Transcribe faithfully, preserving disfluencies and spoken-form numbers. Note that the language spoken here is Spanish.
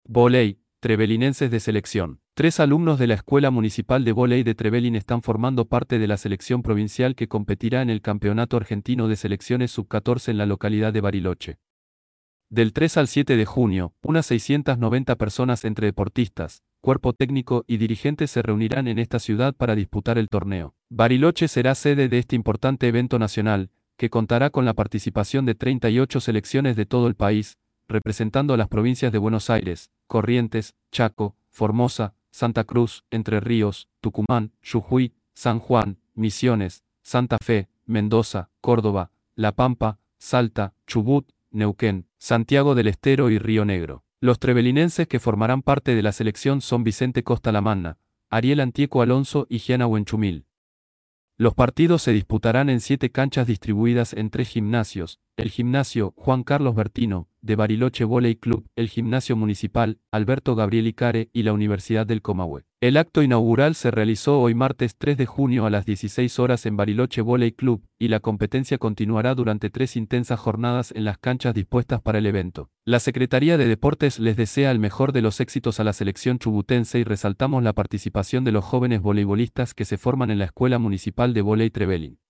Vóley, trevelinenses de selección. Tres alumnos de la Escuela Municipal de Vóley de Trevelin están formando parte de la selección provincial que competirá en el Campeonato Argentino de Selecciones sub catorce en la localidad de Bariloche. Del tres al siete de junio, unas seiscientas noventa personas entre deportistas, cuerpo técnico y dirigentes se reunirán en esta ciudad para disputar el torneo. Bariloche será sede de este importante evento nacional, que contará con la participación de treinta y ocho selecciones de todo el país, representando a las provincias de Buenos Aires, Corrientes, Chaco, Formosa, Santa Cruz, Entre Ríos, Tucumán, Jujuy, San Juan, Misiones, Santa Fe, Mendoza, Córdoba, La Pampa, Salta, Chubut, Neuquén, Santiago del Estero y Río Negro. Los trevelinenses que formarán parte de la selección son Vicente Costa Lamanna, Ariel Antieco Alonso y Gianna Huenchumil. Los partidos se disputarán en siete canchas distribuidas en tres gimnasios: el gimnasio Juan Carlos Bertino, de Bariloche Volley Club, el gimnasio municipal Alberto Gabriel Icare y la Universidad del Comahue. El acto inaugural se realizó hoy martes tres de junio a las dieciséis horas en Bariloche Volley Club, y la competencia continuará durante tres intensas jornadas en las canchas dispuestas para el evento. La Secretaría de Deportes les desea el mejor de los éxitos a la selección chubutense y resaltamos la participación de los jóvenes voleibolistas que se forman en la Escuela Municipal de Vóley Trevelin.